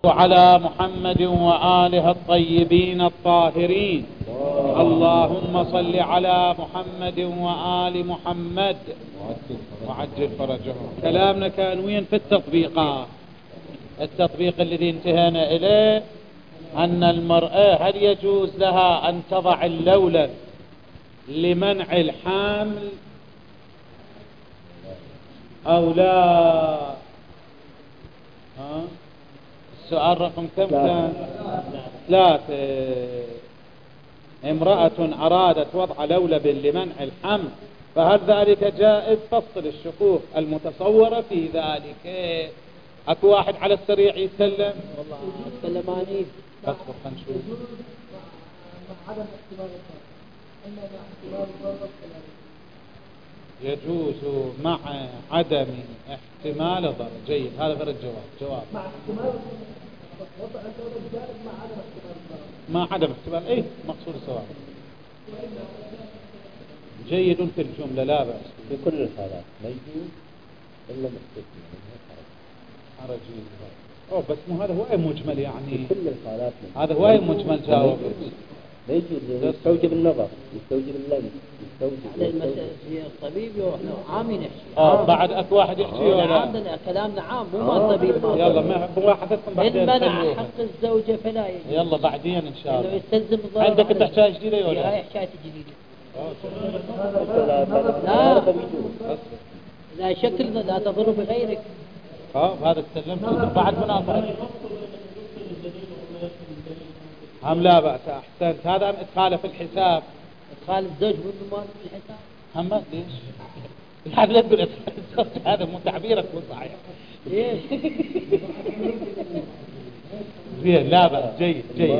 على محمد وآله الطيبين الطاهرين. اللهم صل على محمد وآل محمد وعجل فرجهم. كلامنا كان وين في التطبيقات. التطبيق الذي انتهينا إليه أن المرأة هل يجوز لها أن تضع اللولب لمنع الحمل أو لا؟ السؤال رقم كم كان؟ 3. امرأة أرادت وضع لولب لمنع الحمل فهل ذلك جائز؟ فصل الشكوك المتصورة في ذلك. اكو واحد على السريع يتكلم؟ والله اتكلم عني. اصبر خلينا نشوف. يجوز مع عدم احتمال ضرر. جيد، هذا غير الجواب. مع احتمال مع عدم احتمال. ايه مقصود سواء. جيد في الجملة لا بأس. في كل الحالات لا يجوز إلا مستثنى حرجي. بس مو هذا هو مجمل يعني. في كل الحالات هذا هو مجمل جاوب. لا يجوز، يستوجب النظر، يستوجب اللمس، يستوجب على المسألة هي الطبيب احنا عام يحكي. بعد اكو واحد يحكي ولا عندنا كلامنا عام مو ما الطبيب. يلا ما بواحدتكم بعدين. إن منع حق الزوجة فلا يجوز. يلا بعدين ان شاء الله. يستلزم الضرر. عندك انت حكاية جديدة ولا؟ هاي حكاية جديدة. لا شكل لا تضر بغيرك. هذا تسلمت بعد مناظرة. لا بأس. احسنت. هذا ادخاله في الحساب. ادخال الزوج بالضمان في الحساب. هم ليش؟ لا تقول ادخال الزوج، هذا مو تعبيرك مو صحيح. ليش؟ زين لا بأس. جيد.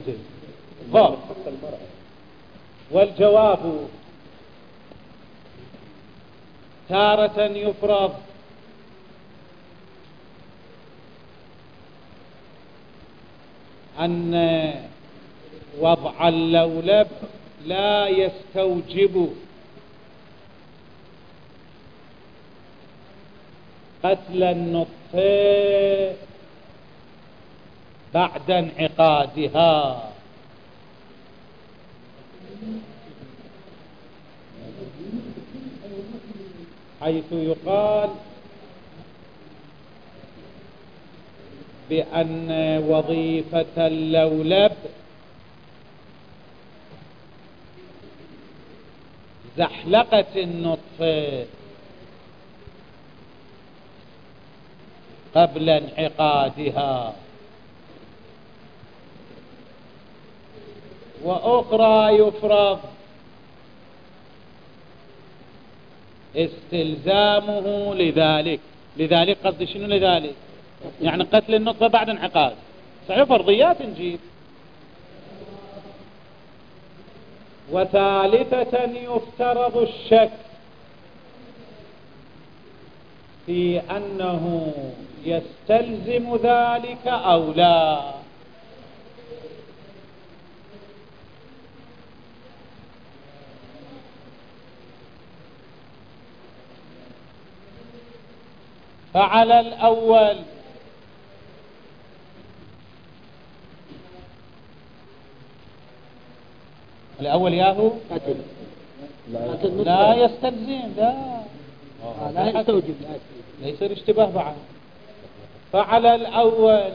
والجواب تارة يفرض أن وضع اللولب لا يستوجب قتل النطفة بعد انعقادها، حيث يقال بأن وظيفة اللولب زحلقة النطفة قبل انعقادها، وأخرى يفرض استلزامه لذلك قصد شنو لذلك؟ يعني قتل النطفة بعد انعقاد. صحيح فرضيات نجيب. وثالثة يفترض الشك في أنه يستلزم ذلك أو لا. فعلى الأول ياهو لا يستلزم. لا يستوجب. لا يصير اشتباه بعد. فعلى الأول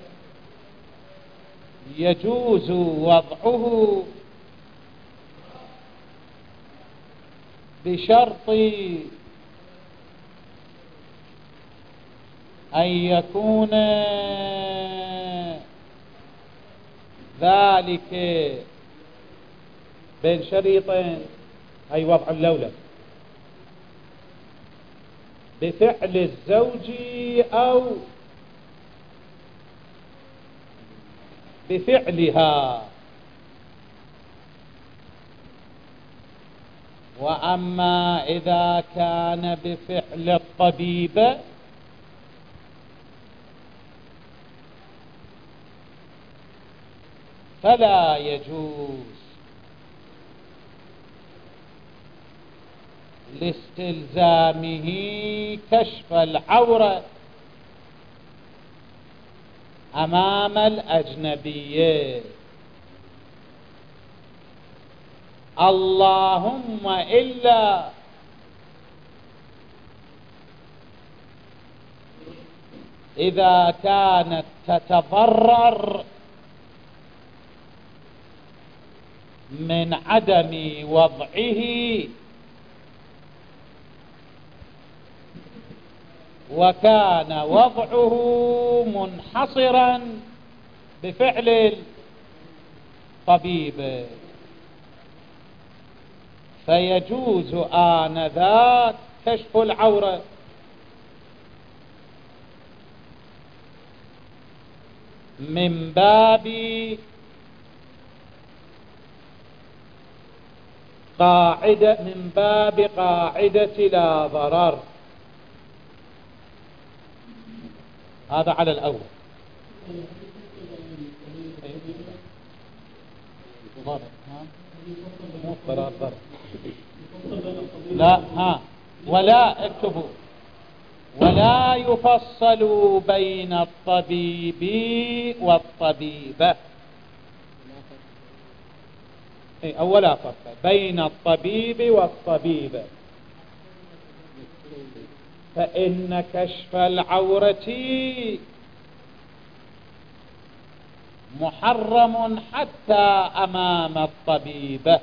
يجوز وضعه بشرط أن يكون ذلك بين شريطين، أي وضع اللولب بفعل الزوج أو بفعلها. وأما إذا كان بفعل الطبيب فلا يجوز لاستلزامه كشف العورة أمام الأجنبية، اللهم إلا إذا كانت تتضرر من عدم وضعه وكان وضعه منحصرا بفعل الطبيب، فيجوز آنذاك كشف العورة. من باب قاعدة لا ضرر. هذا على الأول. لا ولا اكتبوا ولا يفصل بين الطبيب والطبيبة. أولا فصل بين الطبيب والطبيبة، فإن كشف العورة محرم حتى أمام الطبيبة.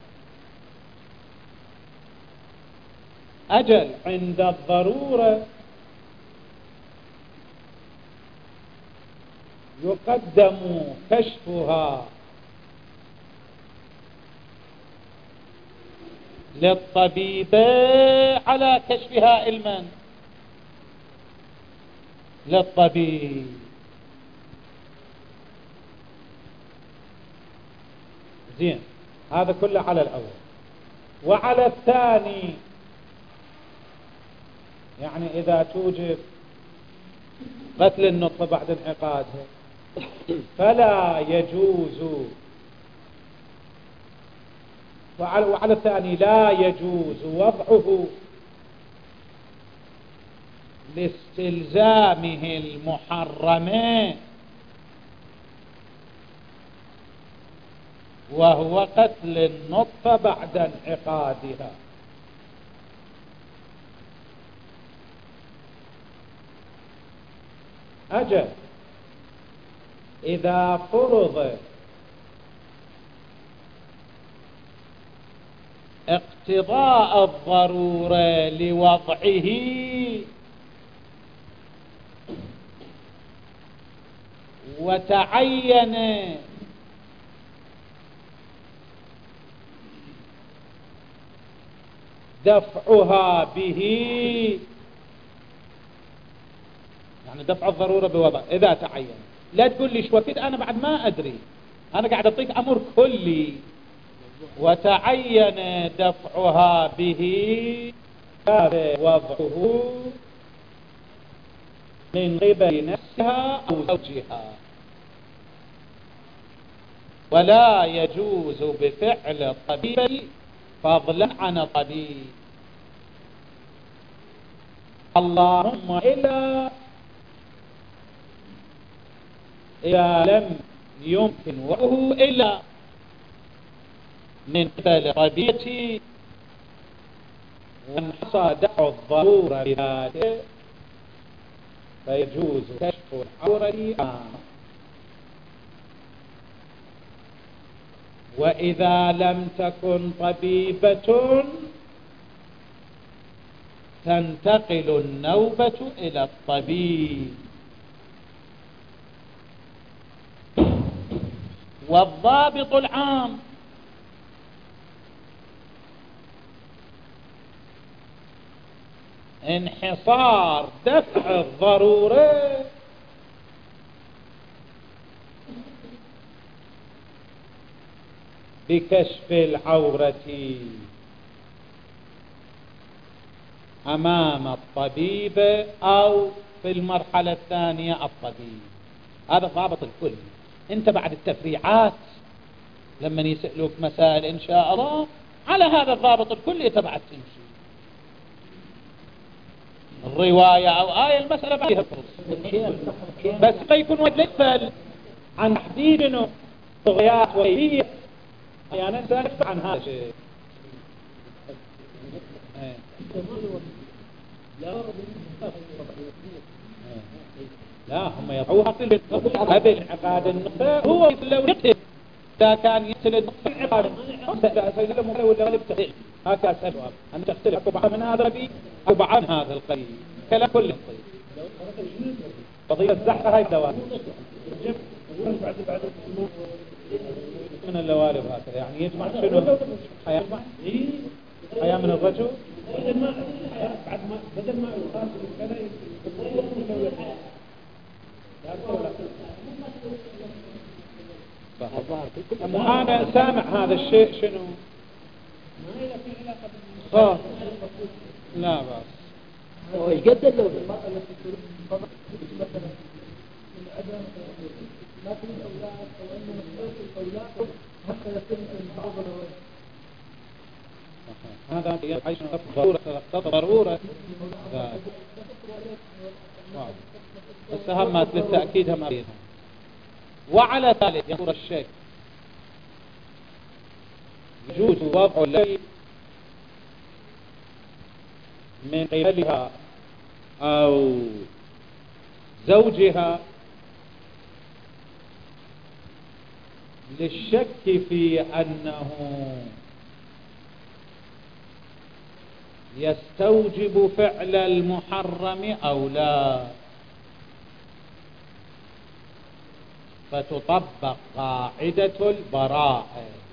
أجل عند الضرورة يقدم كشفها للطبيبة على كشفها المن للطبيب. زين، هذا كله على الأول. وعلى الثاني، يعني إذا توجب قتل النطفة بعد انعقادها فلا يجوز، وعلى الثاني لا يجوز وضعه لاستلزامه المحرم، وهو قتل النطفة بعد انعقادها. أجل إذا فرض اقتضاء الضرورة لوضعه وتعين دفعها به، يعني دفع الضرورة بوضع إذا تعين. لا تقول لي شو وقت، أنا بعد ما أدري، أنا قاعد أعطيك أمر كلي. وتعين دفعها به وضعه من قبل نفسها أو زوجها، ولا يجوز بفعل الطبيب فضلا عن الطبيب. اللهم إذا لم يمكن وضعه إلا من قبل طبيبتي وانحصر دفع الضرورة بذاته فيجوز كشف العورة. وإذا لم تكن طبيبة تنتقل النوبة إلى الطبيب. والضابط العام انحصار دفع الضرورة بكشف العورة أمام الطبيب أو في المرحلة الثانية الطبيب. هذا ضابط الكل. انت بعد التفريعات لما يسألوك مسائل إن شاء الله على هذا الضابط الكلي تبعت تمشي. الرواية أو آية المسألة ما فيها بس ما يكون يغفل عن تحديد إنه طغيات وكيفية أحيانا سنغفل عن هذا الشيء. لا هم يضعوها قبل انعقاد النقطة. هو لو يقتل إذا كان يقتل النقطة انعقاد سيسلمه ولا يبتغي هكذا سبب أن تختلف بعض من هذا القبيل أو بعض من هذا القبيل كلا كل قضية الزحفة هاي دوام من اللوالب هكذا يعني يجمع شنو حياة من الرجل بدل ما يقاتل كذا أنا سامع هذا الشيء شنو صار لا بس هو يقدر لو المرأة التي تريد مثلا من عدم لا تريد أولاد أو أن مسؤولية الأولاد حتى يتم الضرورة هذا يعيش ضرورة بس همات للتأكيد هم أبينها. وعلى ذلك يقول الشيخ يجوز وضع الليل من قبلها أو زوجها للشك في أنه يستوجب فعل المحرم أو لا، فتطبق قاعدة البراءة.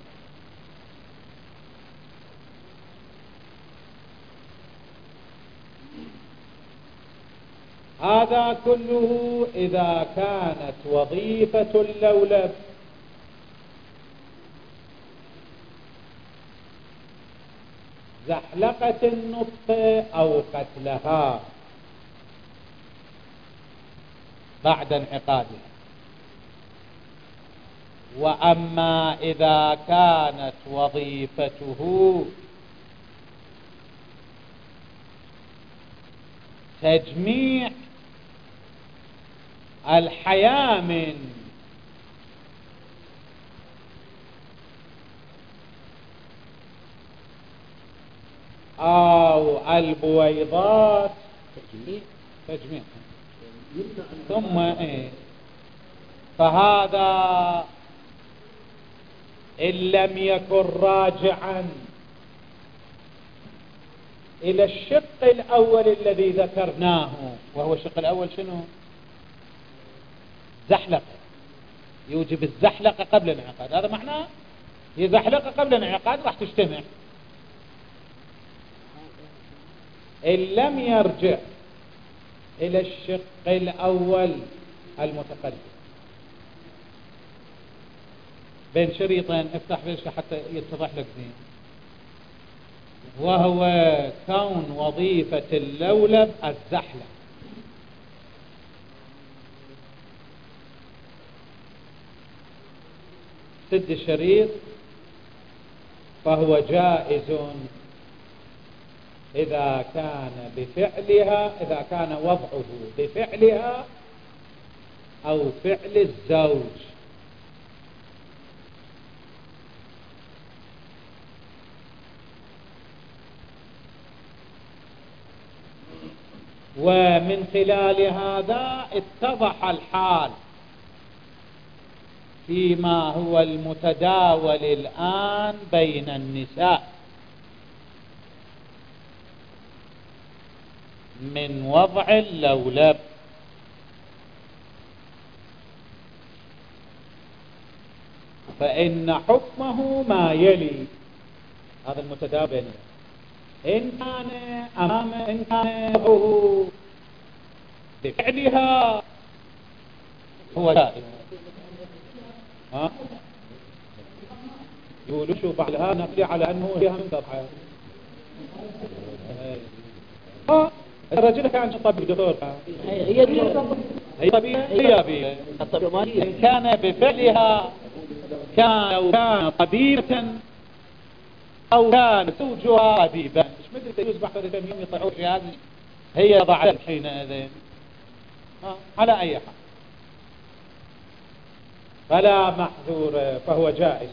هذا كله إذا كانت وظيفة اللولب زحلقة النطفة أو قتلها بعد انعقادها. وأما إذا كانت وظيفته تجميع الحياة من أو البويضات تجميع ثم فهذا إن لم يكن راجعا إلى الشق الأول الذي ذكرناه، وهو الشق الأول شنو؟ زحلقة، يوجب الزحلقة قبل الانعقاد. هذا معناه هي زحلقة قبل الانعقاد راح تجتمع. إن لم يرجع إلى الشق الأول المتقدم بين شريطين، افتح بيشك حتى يتضح لك زين، وهو كون وظيفة اللولب الزحلق. سد الشريط فهو جائز إذا كان بفعلها، إذا كان وضعه بفعلها أو فعل الزوج. ومن خلال هذا اتضح الحال فيما هو المتداول الآن بين النساء من وضع اللولب. فإن حكمه ما يلي، هذا المتداول إن كان أمام إن كان وضعه بفعلها هو جائز. يقولوا شو فعلها نقلي على أنه فيها من قطعة. الرجل كان طبيب دكتور، هي طبيعية غيابية. إن كان بفعلها كان طبيبة أو كان زوجها طبيبا، مش مثل يصبح فريدين يطلعوا في هذه هي ضعت حينئذ على أي حال فلا محذور فهو جائز.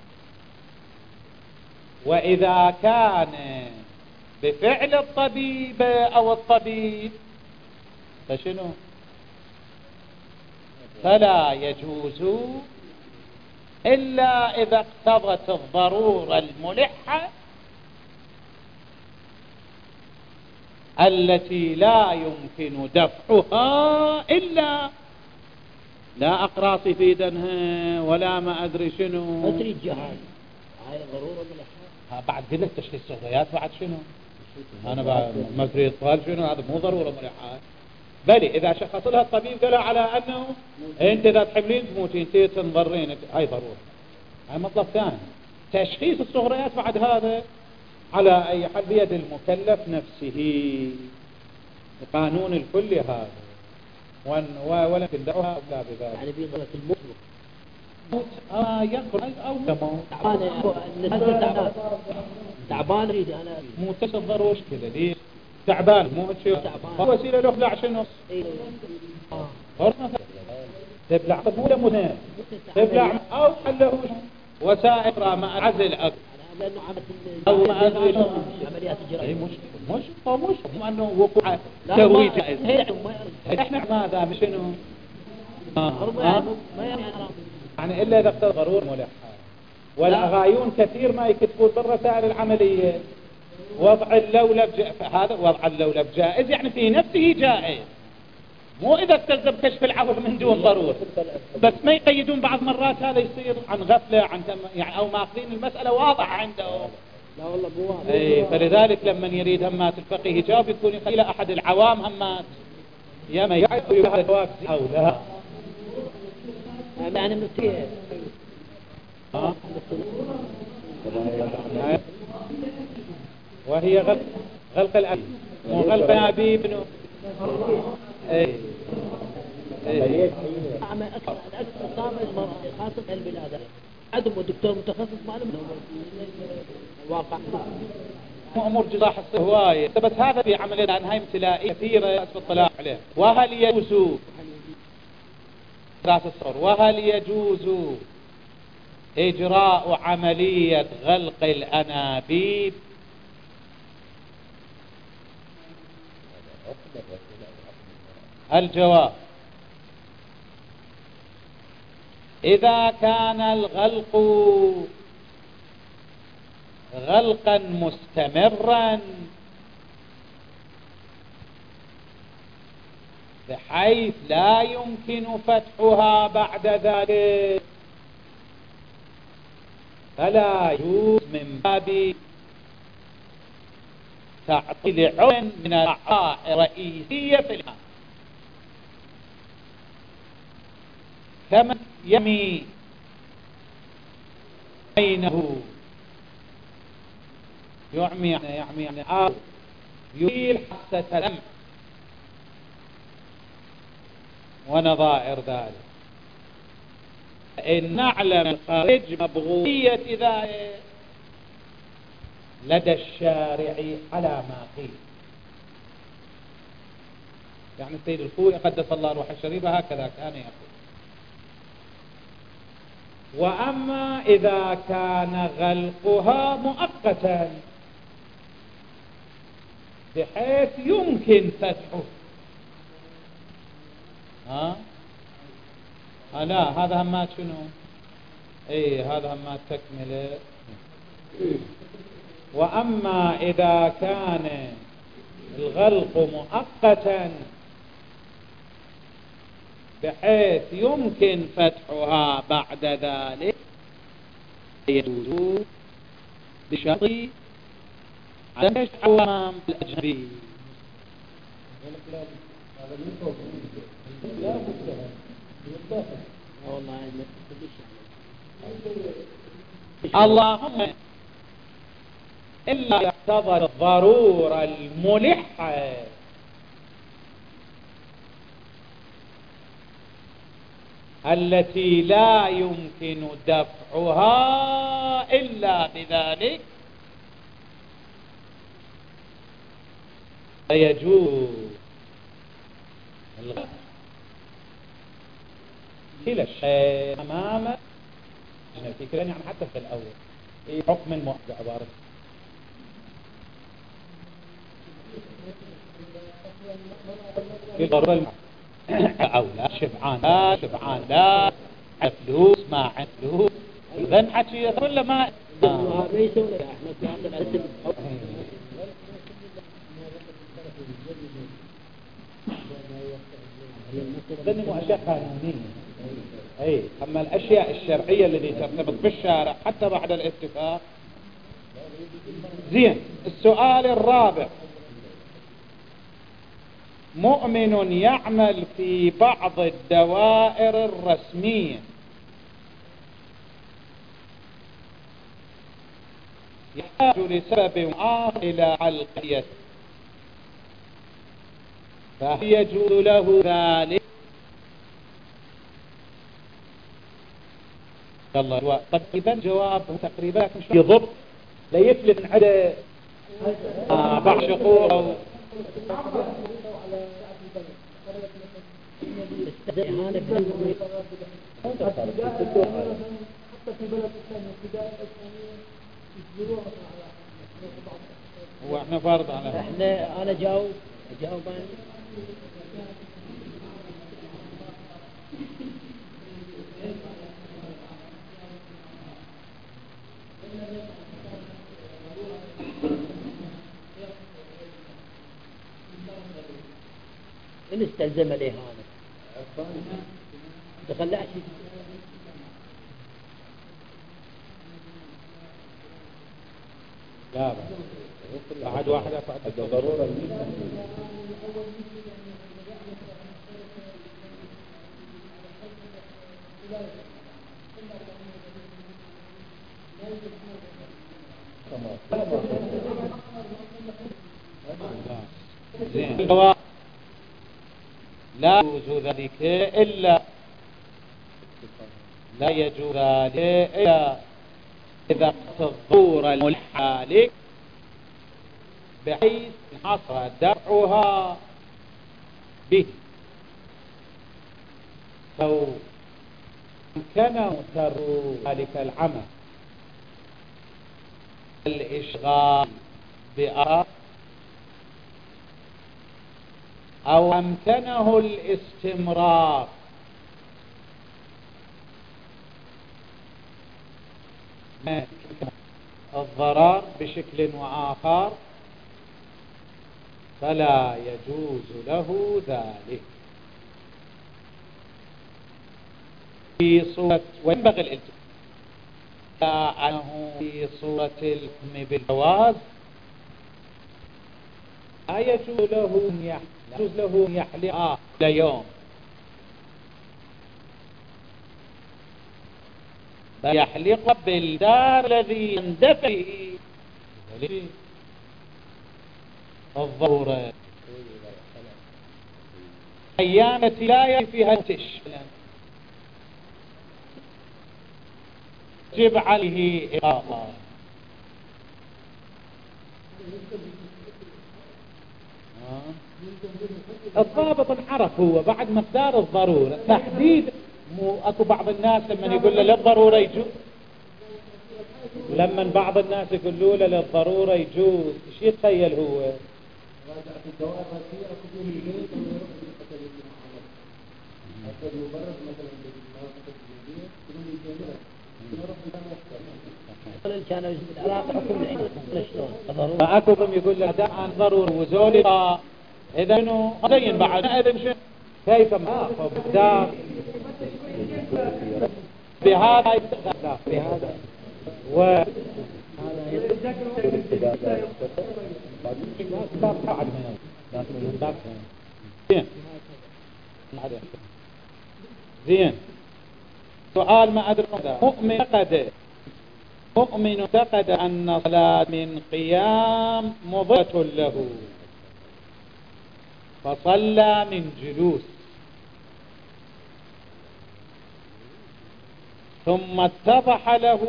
وإذا كان بفعل الطبيب أو الطبيب فشنو؟ فلا يجوز إلا إذا اقتضت الضرورة الملحة التي لا يمكن دفعها إلا لا أقراص في دنها ولا ما أدري شنو أدري الجهاز هاي ضرورة ملحة. بعد قلت تشخيص الصغيرات بعد شنو أنا بعد ما أدري إطفال شنو هذا مو ضرورة ملحة. بل إذا شخص لها الطبيب قال على أنه أنت إذا تحملين تموتين أنت تنضرين هاي ضرورة هاي مطلب ثاني. تشخيص الصغريات بعد هذا على أي حال بيد المكلف نفسه القانون الكلي هذا ولكن دعوها لا بذلك يعني بيضرة الموت يقرأ أو موت تعبان أريد أنا مو تصدر وش كذا ليش تعبان مو تعبان وسيلة له لا شنو تبلع مو لمنام تبلع أو حله وسائر ما عزل أكل لأنه أو ما أدري شو عمليات الجراحة مش مو أنه وقوع ترويج إحنا ماذا مشنو يعني إلا إذا اقتضى ضرورة ملحة. والأغايون كثير ما يكتبون بالرسائل العملية وضع اللولب هذا وضع اللولب جائز يعني في نفسه جائز مو إذا استلزم كشف العضل من دون ضرورة بس ما يقيدون بعض مرات هذا يصير عن غفلة عن يعني أو ماخذين المسألة واضحة عندهم. لا والله مو واضح. فلذلك لما يريد همات الفقيه يجاوب يكون إلى أحد العوام همات يا ما يعرف هذا الجواب أو لا يعني متى وهي غلق الأبي مو غلق الأبي ابنه أكثر إصابة المرأة خاصة البلاد عدم ودكتور متخصص معلوم واقع أمور جراح الهواية بس هذا في عملية عن هاي امتلائية كثيرة أسف الطلاق عليه. وهل يجوز راس الصور وهل يجوز إجراء عملية غلق الأنابيب؟ الجواب إذا كان الغلق غلقا مستمرا بحيث لا يمكن فتحها بعد ذلك فلا يجوز من باب تعطيل عضو من الأعضاء الرئيسية في الإمام كما يمي عينه يعمي يعني يزيل حاسة الأمع ونظائر ذلك. إن نعلم الخارج مبغوية ذلك لدى الشارع على ما قيل. يعني السيد الخوئي قدس الله روح الشريفة هكذا كان يقول. وأما إذا كان غلقها مؤقتا بحيث يمكن فتحه لا هذا همات شنو هذا همات تكمله. وأما إذا كان الغلق مؤقتا بحيث يمكن فتحها بعد ذلك يجوز بشرط عدم عوام الأجنبي. اللهم إلا يقتضى الضرورة الملحة التي لا يمكن دفعها إلا بذلك فيجوز كلا الشيء أمام في كلا يعني حتى في الأول حكم مؤقت عبارة أولى شبعان لا شبعان لا فلوس ما عند فلوس إذن حكي كل ما ظنوا أشياء قانونية أي أما الأشياء الشرعية التي ترتبط بالشارع حتى بعد الاتفاق. زين. السؤال الرابع: مؤمن يعمل في بعض الدوائر الرسمية يحتاج لسبب آخر إلى علقية، فهل يجوز له ذلك؟ الله تقريبا جواب تقريبا مش يضبط لا يفلت من عده بعض شقوق هو احنا فرض على انا جاوب انا إن استلزم الإهانة تخلع شيء لا بعد واحد أفعد ضرورة زين. لا يجوز ذلك إلا لا يجوز ذلك إلا إذا الضرورة الملحة لك بحيث حصل دفعها به، أو كان متر ذلك العمل الإشغال بأرض أو أمكنه الاستمرار من الضرر بشكل وآخر فلا يجوز له ذلك. في صورة وينبغي الالتزام أنه في صورة الحكم بالجواز لا يجوز له أن يحلق ليوم، بل يحلق بالدار الذي يندفع فيه الضرورة أيام التي لا يجب فيها التشفى يجب عليه إقامة. الضابط انعرف هو بعد مقدار الضرورة تحديد. مو اكو بعض الناس لما يقول له للضرورة يجوز، لما بعض الناس يقولوا له للضرورة يجوز ايش يتخيل هو؟ فاكو بهم يقول له دع عن ضرورة وزولي اذا انه زين بعد اذن شو كيف ما فبدار بهذا بهذا و زين. سؤال ما ادري مؤمن اعتقد ان صلاة من قيام مضرة له فصلى من جلوس ثم اتضح له خطأ اعتقاده،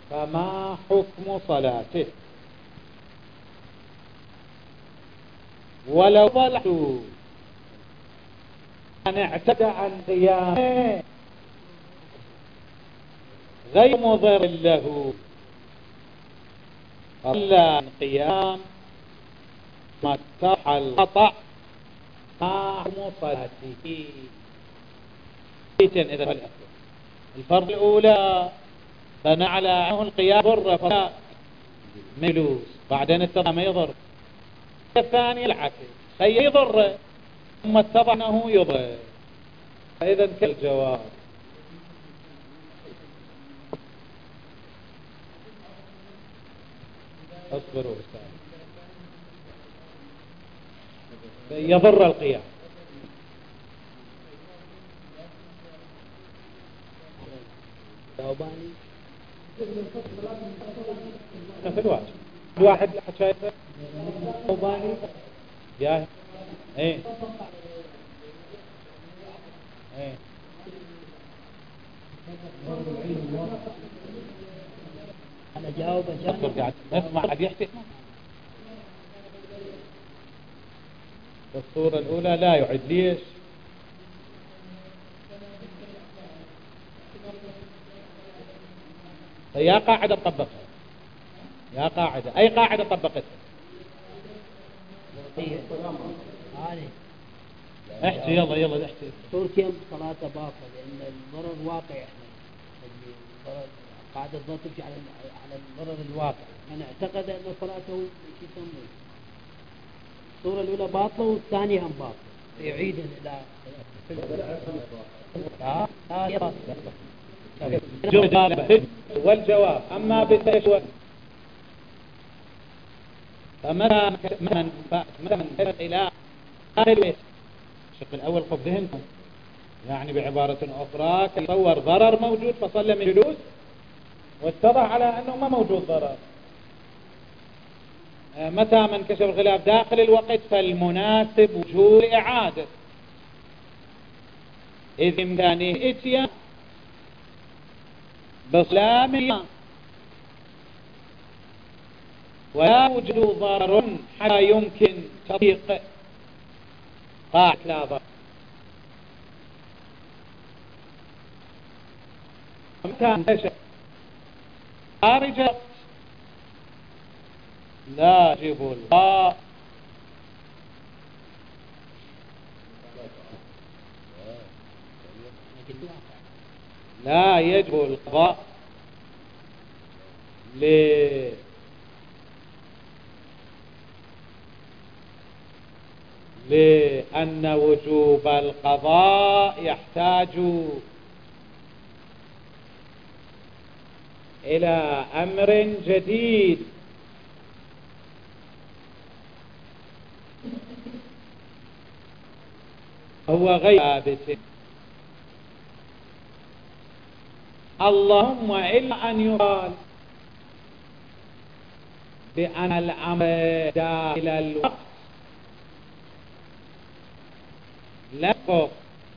فما حكم صلاته؟ ولو ظلت أن اعتدى عن قيامه غير مضر له إلا عن قيام ما اتضح الخطأ ما حكم صلاته؟ إذا الفرض الأولى بنى على عنه القيام ضر فلا ملوس، بعدين اتضح ما يضر. الثاني العكس، خي يضر ثم اتضح أنه يضر، فإذا كالجواب. اصبروا أستاذ. يضر القيام. ثوباني في الواجب الواحد شايفه ثوباني جاهز. ايه ايه أنا جاوب قاعد اسمع قاعد يحكي. الصورة الأولى لا يعد. ليش؟ يا قاعدة طبقها، يا قاعدة، أي قاعدة طبقتها؟ احكي يلا يلا احكي. صورتين صلاته باطلة لأن الضرر واقع. الضرر قاعدة الضرر تمشي على الضرر الواقع. من اعتقد أن صلاته يسمى الصورة الأولى باطلة والثانية هم باطلة يعيد إلى والجواب. أما بالتشوى فمتى من إلى الشق الأول خذ ذهنكم، يعني بعبارة أخرى تصور ضرر موجود فصلى من جلوس واتضح على أنه ما موجود ضرر. متى من كشف الخلاف داخل الوقت فالمناسب وجوب إعادة، إذ إمكانه إتيان بصلام ولا وجد ضرر حتى يمكن تطبيق قاعدة لا ضرر. متى انتشر خارج لا يجب القضاء لا يجب القضاء لأن وجوب القضاء يحتاج إلى أمر جديد هو غير ثابت، اللهم إلا أن يقال بأن الأمر داخل الوقت لا يقف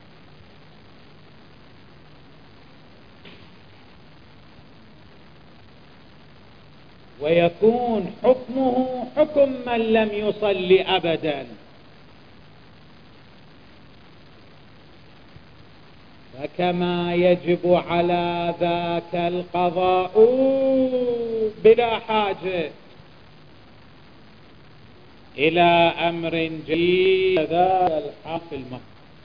ويكون حكمه حكم من لم يصل أبدا، فكما يجب على ذاك القضاء بلا حاجة إلى أمر جديد ذاك الحق المحكم.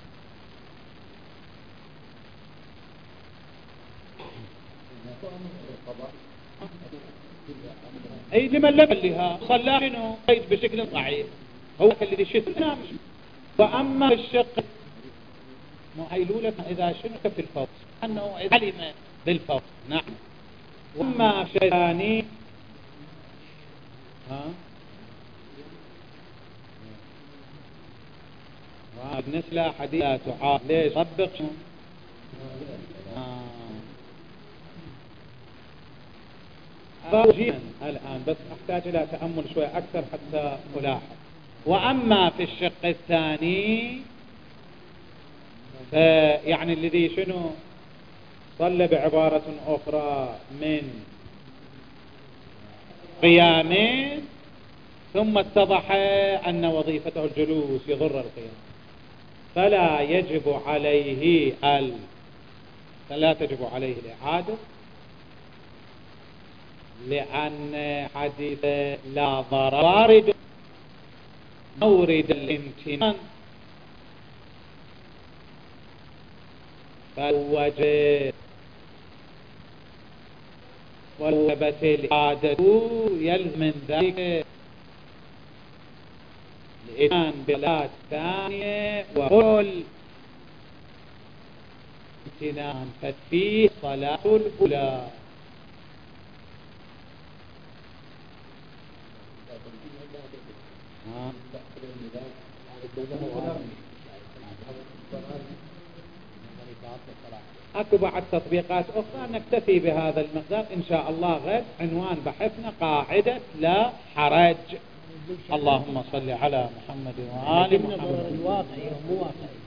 أي لمن لم لها صلى منه قيد بشكل ضعيف هو الذي شتنا. وأما الشق مهيلولة إذا شنك في الفوز أنه علم بالفوز. نعم. وأما شيء ثاني بالنسبة حديث لا تعاد ليش طبق جيدا الآن بس أحتاج إلى تأمل شوية أكثر حتى ألاحظ. وأما في الشق الثاني يعني الذي شنو صلى بعبارة أخرى من قيامين ثم اتضح أن وظيفته الجلوس يضر القيام، فلا يجب عليه الإعادة، لأن حديث لا ضرر وارد مورد الامتنان، فالوجه ووجبت الإعادة يلزم من ذلك الإتيان بصلاة ثانية وكل امتنان ففيه صلاة الأولى. أكو بعد تطبيقات أخرى، نكتفي بهذا المقدار إن شاء الله. غد عنوان بحثنا قاعدة لا حرج. اللهم صل على محمد وآل محمد. الواقعي مو واقعي.